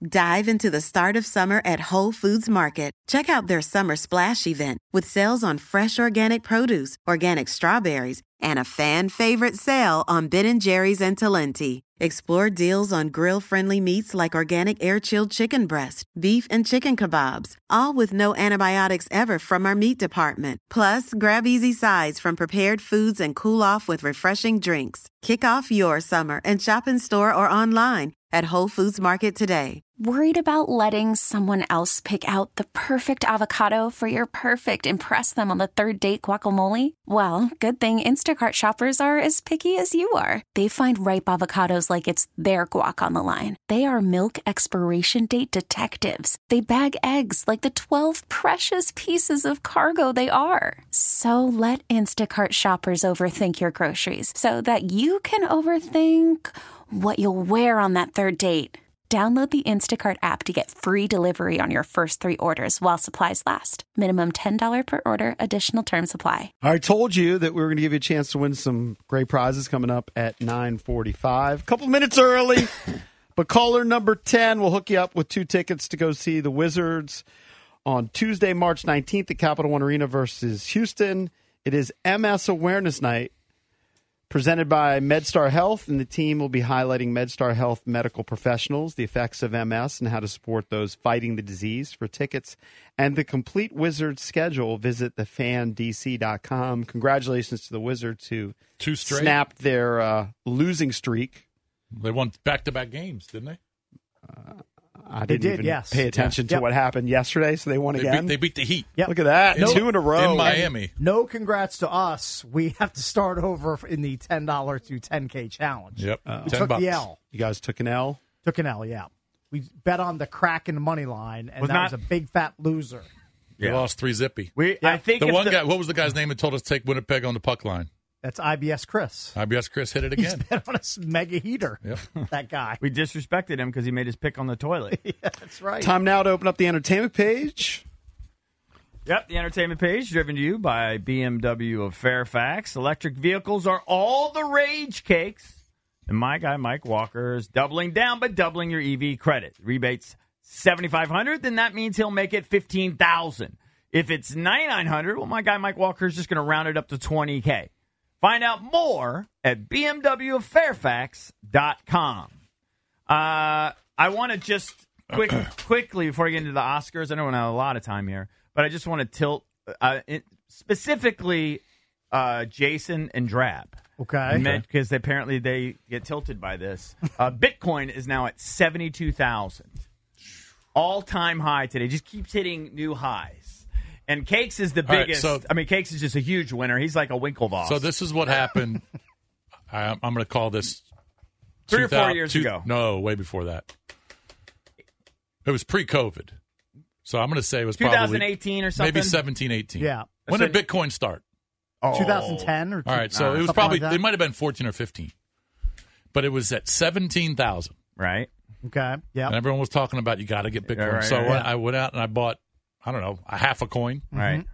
Dive into the start of summer at Whole Foods Market. Check out their Summer Splash event with sales on fresh organic produce, organic strawberries, and a fan-favorite sale on Ben & Jerry's and Talenti. Explore deals on grill-friendly meats like organic air-chilled chicken breast, beef and chicken kebabs, all with no antibiotics ever from our meat department. Plus, grab easy sides from prepared foods and cool off with refreshing drinks. Kick off your summer and shop in store or online at Whole Foods Market today. Worried about letting someone else pick out the perfect avocado for your perfect impress them on the third date guacamole? Well, good thing Instacart shoppers are as picky as you are. They find ripe avocados like it's their guac on the line. They are milk expiration date detectives. They bag eggs like the 12 precious pieces of cargo they are. So let Instacart shoppers overthink your groceries so that you can overthink what you'll wear on that third date. Download the Instacart app to get free delivery on your first 3 orders while supplies last. Minimum $10 per order. Additional terms apply. I told you that we were going to give you a chance to win some great prizes coming up at 9:45. A couple minutes early, but caller number 10 will hook you up with 2 tickets to go see the Wizards on Tuesday, March 19th at Capital One Arena versus Houston. It is MS Awareness Night, presented by MedStar Health, and the team will be highlighting MedStar Health medical professionals, the effects of MS, and how to support those fighting the disease. For tickets and the complete Wizards schedule, visit thefandc.com. Congratulations to the Wizards who 2 straight snapped their losing streak. They won back-to-back games, didn't they? I didn't even pay attention to what happened yesterday, so they won again. They beat the Heat. Yep. Look at that. 2 in a row. In Miami. No congrats to us. We have to start over in the $10 to $10K challenge. Yep. We $10. took the L. You guys took an L? Took an L, yeah. We bet on the Kraken money line, and that was a big fat loser. They lost 3-zippy. I think the one guy, what was the guy's name that told us to take Winnipeg on the puck line? That's IBS Chris. IBS Chris hit it again. He's been on a mega heater, Yep. that guy. We disrespected him because he made his pick on the toilet. Yeah, that's right. Time now to open up the entertainment page. Yep, the entertainment page driven to you by BMW of Fairfax. Electric vehicles are all the rage, cakes. And my guy, Mike Walker, is doubling down, but doubling your EV credit. Rebates $7,500, then that means he'll make it $15,000. If it's $9,900, well, my guy, Mike Walker, is just going to round it up to $20K. Find out more at bmwoffairfax.com. I want to just quickly, before I get into the Oscars, I don't have a lot of time here, but I just want to tilt specifically Jason and Drab. Okay. Because apparently they get tilted by this. Bitcoin is now at 72,000. All-time high today. Just keeps hitting new highs. And Cakes is the biggest. Cakes is just a huge winner. He's like a Winklevoss. So this is what happened. I'm going to call this 3 or 4 years ago. No, way before that. It was pre-COVID. So I'm going to say it was 2018 probably or something? Maybe 17, 18. Yeah. When did Bitcoin start? 2010 or all right, so it was probably it might have been 14 or 15. But it was at 17,000. Right. Okay. Yeah. And everyone was talking about you got to get Bitcoin. Yeah, right, so right. I went out and I bought, I don't know, a half a coin. Right.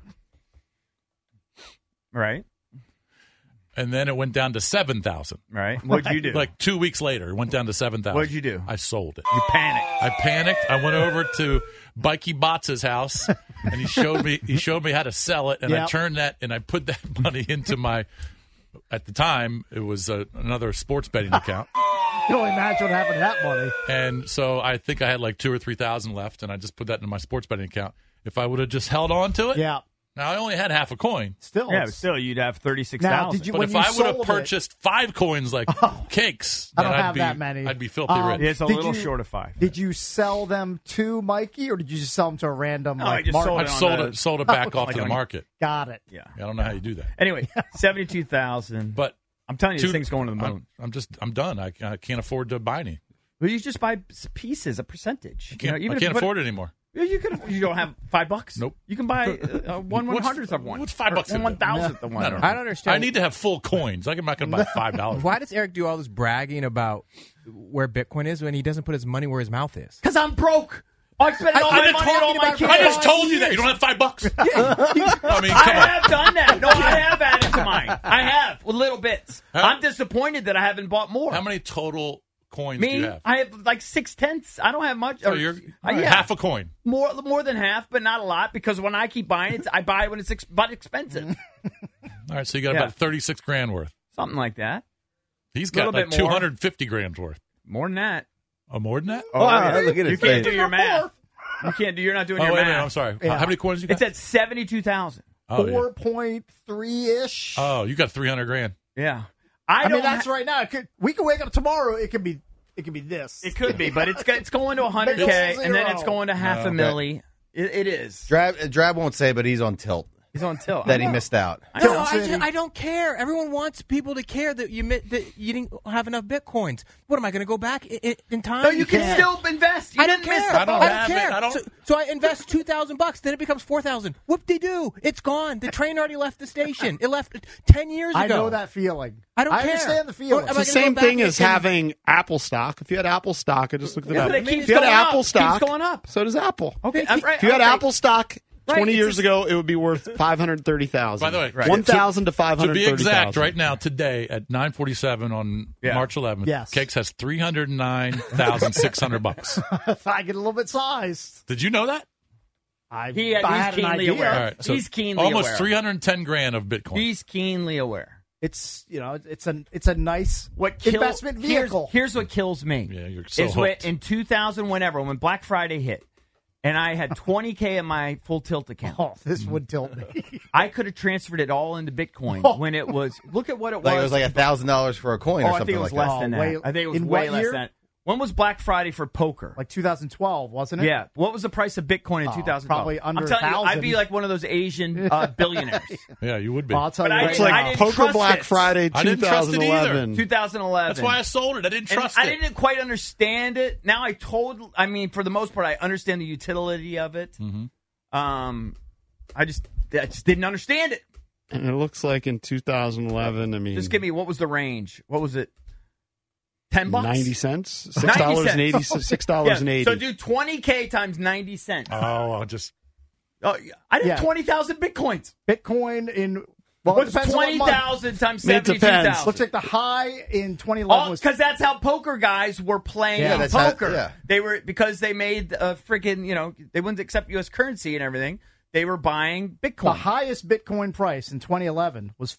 Right. And then it went down to 7,000. Right. What'd you do? Like 2 weeks later, it went down to 7,000. What'd you do? I sold it. You panicked. I panicked. I went over to Bikey Botz's house, and he showed me how to sell it, and I turned that and I put that money into my. At the time, it was another sports betting account. You don't imagine what happened to that money. And so I think I had like 2,000 or 3,000 left, and I just put that in my sports betting account. If I would have just held on to it, yeah. Now I only had half a coin. Still, you'd have 36,000. But if I would have purchased 5 coins like Cakes, I don't have that many. I'd be filthy rich. It's a little short of 5. Did you sell them to Mikey, or did you just sell them to a random? No, I just sold it back off to the market. Got it. Yeah. I don't know how you do that. Anyway, 72,000. But I'm telling you, this thing's going to the moon. I'm done. I can't afford to buy any. Well, you just buy pieces, a percentage. I can't afford it anymore. You don't have $5. Nope. You can buy 1/100th of one. What's $5? 1/1000th of one. I don't understand. I need to have full coins. I'm not going to buy $5. Why does Eric do all this bragging about where Bitcoin is when he doesn't put his money where his mouth is? Because I'm broke. I spent all my money on all my kids. I just told you that. You don't have $5. I mean, come on. have done that. No, I have added to mine. I have, with little bits. I'm disappointed that I haven't bought more. How many total coins do you have? I have like 6/10. I don't have much. So you're yeah. half a coin. More than half, but not a lot, because when I keep buying it, I buy it when it's expensive. All right, so you got about 36 grand worth. Something like that. He's got like 250 grand worth. More than that. Oh, more than that? Oh, Wow, look at you his can't face. do your math. You can't do. You're not doing Oh, your wait a math. minute. I'm sorry. Yeah. How many coins you got? It's at 72,000. Oh, yeah. 4.3-ish. Oh, you got 300 grand. Yeah. I mean, that's right now. We could wake up tomorrow. It could be this. It could be, but it's going to 100K, and then it's going to half a milli. It is. Drab won't say, but he's on tilt. He's on tilt. That he missed out. No, I don't care. Everyone wants people to care that you didn't have enough bitcoins. What am I going to go back in time? No, you can still invest. You I don't didn't miss care. the I don't boat. have care. it. I don't- So I invest $2,000. Then it becomes $4,000. Whoop-de-doo. It's gone. The train already left the station. It left 10 years ago. I know that feeling. I don't care. understand the feeling. Am It's I the gonna same go back thing as and- having Apple stock. If you had Apple stock, I just looked it Yeah, up. but it keeps If you had going up. Apple Keeps stock, going up. so does Apple. Okay, I'm right. If you had okay. Apple stock 20 it's years just- ago, it would be worth $530,000. By the way, 1,000 to to $530,000. be exact, right now, today at 9:47 on March 11th, Yes. Cakes has $309,600. If I get a little bit sized, Did you know that? He's I had an keenly idea. aware. All right, so He's keenly almost aware. 310 grand of Bitcoin. He's keenly aware. It's it's a nice investment vehicle. Here's what kills me. Yeah, you're so is when, hooked. in 2000, when Black Friday hit, and I had 20K in my full tilt account. Oh, this would tilt me. I could have transferred it all into Bitcoin when it was. Look at what it was. Like it was like $1,000 for a coin or I something think it was like less that. than that. way- I think it was in way what less year? than that. When was Black Friday for poker? Like 2012, wasn't it? Yeah. What was the price of Bitcoin in 2012? probably under I'm telling you, 1,000. I'd be like one of those Asian billionaires. Yeah, you would be. Well, I'll tell But you I right It's didn't- now. like didn't Poker trust Black it. Friday I didn't trust it either. 2011. 2011. That's why I sold it. I didn't And trust I it. didn't quite understand it. Now I mean, for the most part, I understand the utility of it. Mm-hmm. I just didn't understand it. And it looks like in 2011, I mean, Just give me, what was the range? What was it? $10? 90 cents, 90 $6.80, $6.80. Yeah, so do 20K times 90 cents. Oh, I'll just. Oh, I did Yeah. 20,000 Bitcoins. Bitcoin in well, it What's depends on what month. 20,000 times It depends. 72,000? Looks like the high in 2011 was Because that's how poker guys were playing Yeah, that's how- poker. yeah. They were, because they made freaking, they wouldn't accept U.S. currency and everything. They were buying Bitcoin. the highest Bitcoin price in 2011 was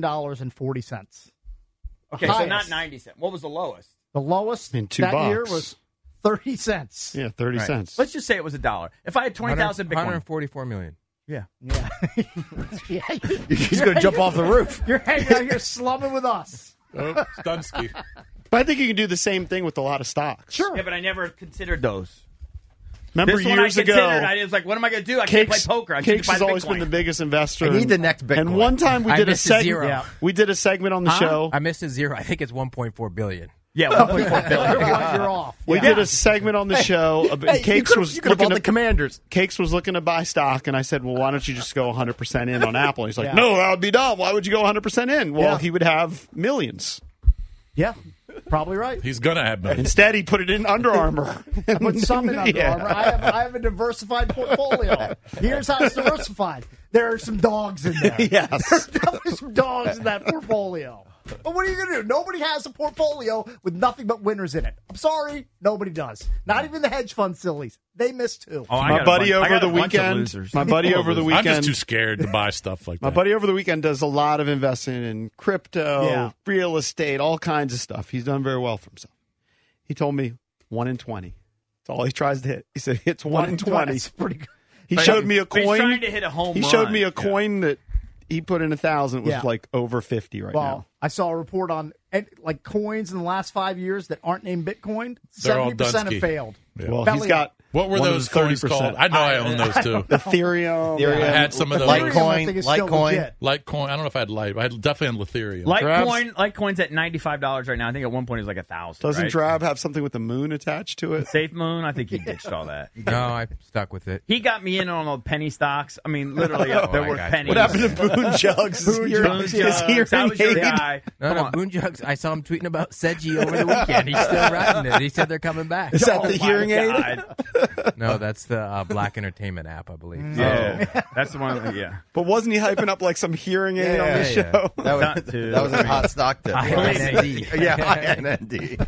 $15.40. Okay, so highest. not 90 cents. What was the lowest? The lowest In $2 that year was 30 cents. Yeah, 30 cents. Let's just say it was $1. If I had 20,000 Bitcoin. 144 million. Yeah. Yeah. Yeah. He's going to jump off the roof. You're hanging out here slumming with us. Oh, Dunsky. But I think you can do the same thing with a lot of stocks. Sure. Yeah, but I never considered those. Remember This one I years considered. ago, I was like, what am I going to do? I can't play Cakes, poker. I Cakes can has buy always Bitcoin. been the biggest investor. I need in- the next Bitcoin. And one time we I did a missed a segment. zero. Yeah. We did a segment on the show. I missed a zero. I think it's 1.4 billion. Yeah, 1.4 billion. You're off. We Yeah. did a segment on the show. Cakes was you could have looking bought the to, Commanders. Cakes was looking to buy stock, and I said, "Well, why don't you just go 100% in on Apple?" He's like, Yeah. "No, that would be dumb. Why would you go 100% in?" Well, Yeah. he would have millions. Yeah, probably right. He's going to have millions. Instead, he put it in Under Armour. I put some in Under Yeah. Armour. I have a diversified portfolio. Here's how it's diversified. There are some dogs in there. Yes. There's definitely some dogs in that portfolio. But what are you going to do? Nobody has a portfolio with nothing but winners in it. I'm sorry, nobody does. Not even the hedge fund sillies. They miss too. Oh, I My got a buddy bunch- I over got a the bunch of weekend. losers. My buddy over the I'm weekend. just too scared to buy stuff like that. My buddy over the weekend does a lot of investing in crypto, Yeah. real estate, all kinds of stuff. He's done very well for himself. He told me 1 in 20. That's all he tries to hit. He said it's 1 in 20. It's pretty good. He showed me a But he's coin. trying to hit a home He run. showed me a Yeah. coin that he put in 1,000. It was Yeah. like over 50 right Well, now. I saw a report on like coins in the last 5 years that aren't named Bitcoin. They're all 70% Dunsky. have failed. Yeah. Well, Belly he's got What were one of those those coins 30%. called? I know I own those too. Ethereum. I had some of those. Litecoin. I think it's still Litecoin. legit. Litecoin. I don't know if I had Lite. I had definitely on Ethereum. Litecoin's at $95 right now. I think at one point it was like $1,000. Doesn't right? Drab have something with the moon attached to it? Safe Moon? I think he ditched all that. No, I stuck with it. He got me in on the penny stocks. I mean, literally, they're I worth got you. pennies. What happened to Boone Jugs? Boone Jugs, that was your guy. No, Come no, on. Boone Jugs. I saw him tweeting about Seji over the weekend. He's still riding it. He said they're coming back. Is that Oh the my hearing aid? God. No, that's the Black Entertainment app, I believe. Yeah, that's the one. Yeah, But wasn't he hyping up like some hearing aid on the show? That was a hot stock tip. IND.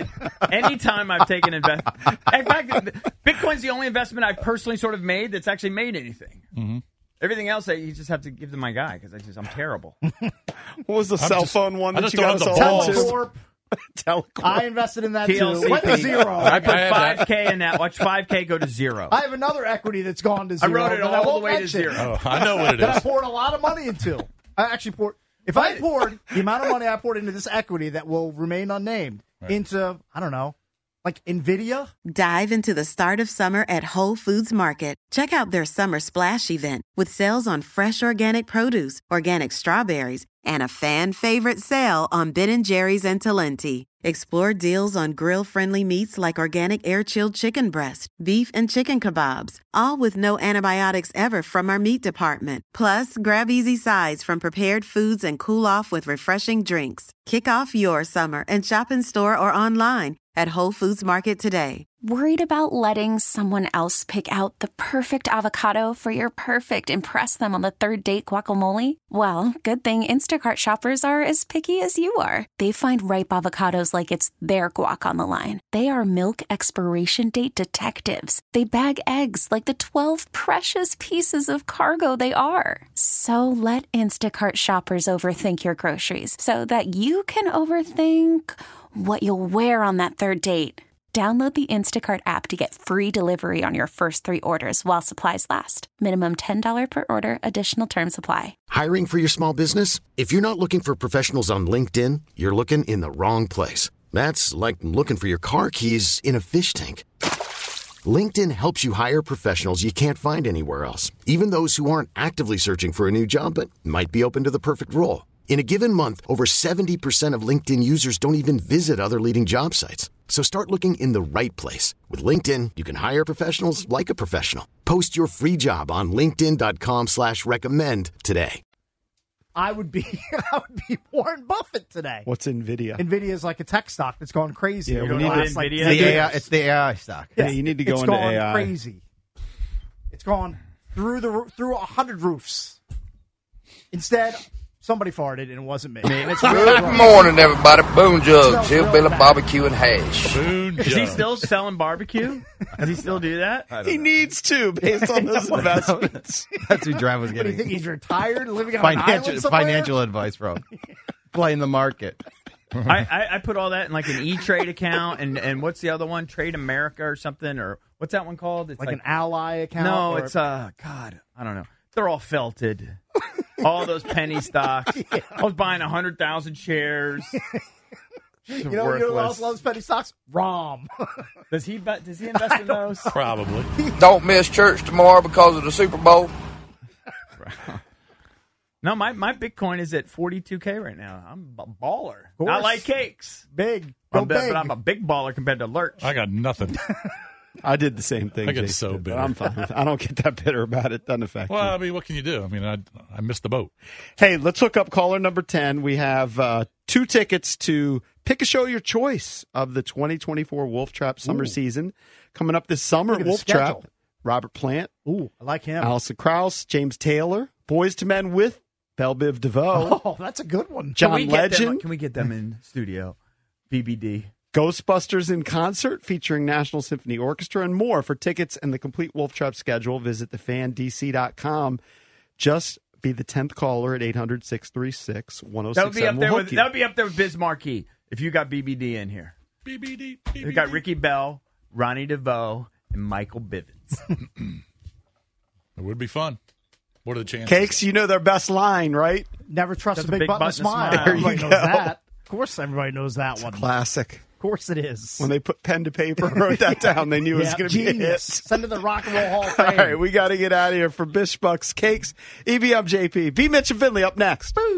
Anytime I've taken investment, in fact, Bitcoin's the only investment I've personally sort of made that's actually made anything. Mm-hmm. Everything else, you just have to give to my guy because I'm terrible. What was the cell phone one I that just you got us don't have all the balls. into? Telecorp. I invested in that too. TLCP. Went to zero. I put I have that. $5K in that. Watch $5K go to zero. I have another equity that's gone to I zero. wrote it that I all the won't way to mention. zero. Oh, I know what it That I is. poured a lot of money into. I actually poured. If I poured the amount of money I poured into this equity that will remain unnamed into, I don't know, like NVIDIA. Dive into the start of summer at Whole Foods Market. Check out their Summer Splash event with sales on fresh organic produce, organic strawberries, and a fan-favorite sale on Ben & Jerry's and Talenti. Explore deals on grill-friendly meats like organic air-chilled chicken breast, beef and chicken kebabs, all with no antibiotics ever from our meat department. Plus, grab easy sides from prepared foods and cool off with refreshing drinks. Kick off your summer and shop in store or online at Whole Foods Market today. Worried about letting someone else pick out the perfect avocado for your perfect impress them on the third date guacamole? Well, good thing Instacart shoppers are as picky as you are. They find ripe avocados like it's their guac on the line. They are milk expiration date detectives. They bag eggs like the 12 precious pieces of cargo they are. So let Instacart shoppers overthink your groceries so that you can overthink what you'll wear on that third date. Download the Instacart app to get free delivery on your first 3 orders while supplies last. Minimum $10 per order. Additional terms apply. Hiring for your small business? If you're not looking for professionals on LinkedIn, you're looking in the wrong place. That's like looking for your car keys in a fish tank. LinkedIn helps you hire professionals you can't find anywhere else, even those who aren't actively searching for a new job but might be open to the perfect role. In a given month, over 70% of LinkedIn users don't even visit other leading job sites. So start looking in the right place. With LinkedIn, you can hire professionals like a professional. Post your free job on linkedin.com/recommend today. I would be Warren Buffett today. What's NVIDIA? NVIDIA is like a tech stock that's gone crazy. Yeah, over we the need last, like, NVIDIA. It's the AI stock. Yeah, you need to go it's into gone AI. crazy. It's gone through 100 roofs. Instead, somebody farted and it wasn't me. And it's Good morning, everybody. Boone Jugs, Hillbilly Barbecue and Hash. Boone Is he Jug. still selling barbecue? Does he still do that? He needs to, based on those investments. That's who Drive was What do you think? getting. He's retired, living on an island somewhere? Financial advice from. Playing the market. I put all that in like an E-Trade account, and what's the other one? Trade America or something, or what's that one called? It's Like an ally account? no, or- it's God, I don't know. They're all felted. All those penny stocks. I was buying 100,000 shares. You know who else loves penny stocks? Rom. Does he invest in those? Probably. Don't miss church tomorrow because of the Super Bowl. No, my Bitcoin is at 42K right now. I'm a baller. course. Not like cakes. Big. Go big. But I'm a big baller compared to Lurch. I got nothing. I did the same thing. I get Jason so did, but bitter. I'm fine. I don't get that bitter about it. Doesn't affect Well, me. I mean, what can you do? I mean, I missed the boat. Hey, let's hook up caller number 10. We have 2 tickets to pick a show of your choice of the 2024 Wolf Trap summer season. Coming up this summer Look at at the Wolf Trap. schedule. Robert Plant, Ooh, I like him. Allison Krauss, James Taylor, Boys to Men with Belle Biv DeVoe, Oh, that's a good one. John Can we get them- Legend, Can we get them in studio? BBD. Ghostbusters in concert featuring National Symphony Orchestra and more. For tickets and the complete Wolf Trap schedule, visit thefandc.com. Just be the 10th caller at 800-636-1067. That would be up there We'll with hook you. that would be up there with Biz Markie if you got BBD in here. BBD. We got Ricky Bell, Ronnie DeVoe, and Michael Bivins. It would be fun. What are the chances? Cakes, you know their best line, right? Never trust That's a big button to smile. There you Everybody knows go. that. Of course, everybody knows that one. Classic. Of course, it is. When they put pen to paper and wrote that down, they knew it was Yeah, going to be a hit. genius. Send to the Rock and Roll Hall of All Fame. right, we got to get out of here. For Bish Bucks, Cakes, EB, I'm JP. B. Mitch and Finley up next.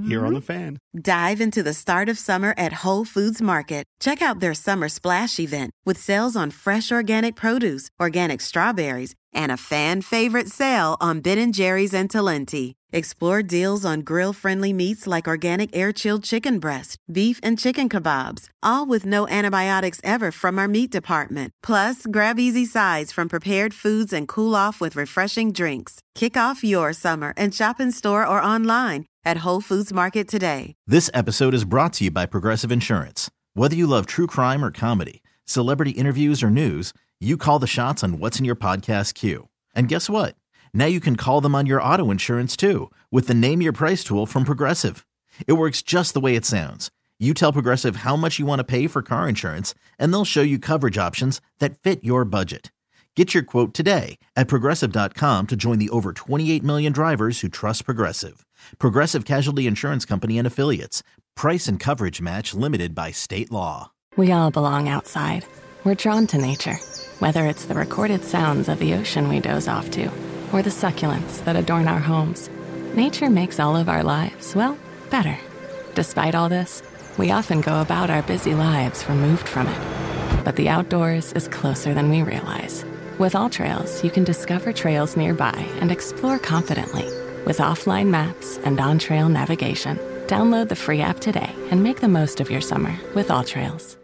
here on The Fan. Dive into the start of summer at Whole Foods Market. Check out their Summer Splash event with sales on fresh organic produce, organic strawberries, and a fan-favorite sale on Ben & Jerry's and Talenti. Explore deals on grill-friendly meats like organic air-chilled chicken breast, beef and chicken kebabs, all with no antibiotics ever from our meat department. Plus, grab easy sides from prepared foods and cool off with refreshing drinks. Kick off your summer and shop in store or online at Whole Foods Market today. This episode is brought to you by Progressive Insurance. Whether you love true crime or comedy, celebrity interviews or news, you call the shots on what's in your podcast queue. And guess what? Now you can call them on your auto insurance too with the Name Your Price tool from Progressive. It works just the way it sounds. You tell Progressive how much you want to pay for car insurance, and they'll show you coverage options that fit your budget. Get your quote today at Progressive.com to join the over 28 million drivers who trust Progressive. Progressive Casualty Insurance Company and Affiliates. Price and coverage match limited by state law. We all belong outside. We're drawn to nature, whether it's the recorded sounds of the ocean we doze off to, or the succulents that adorn our homes. Nature makes all of our lives, well, better. Despite all this, we often go about our busy lives removed from it. But the outdoors is closer than we realize. With AllTrails, you can discover trails nearby and explore confidently. With offline maps and on-trail navigation, download the free app today and make the most of your summer with AllTrails.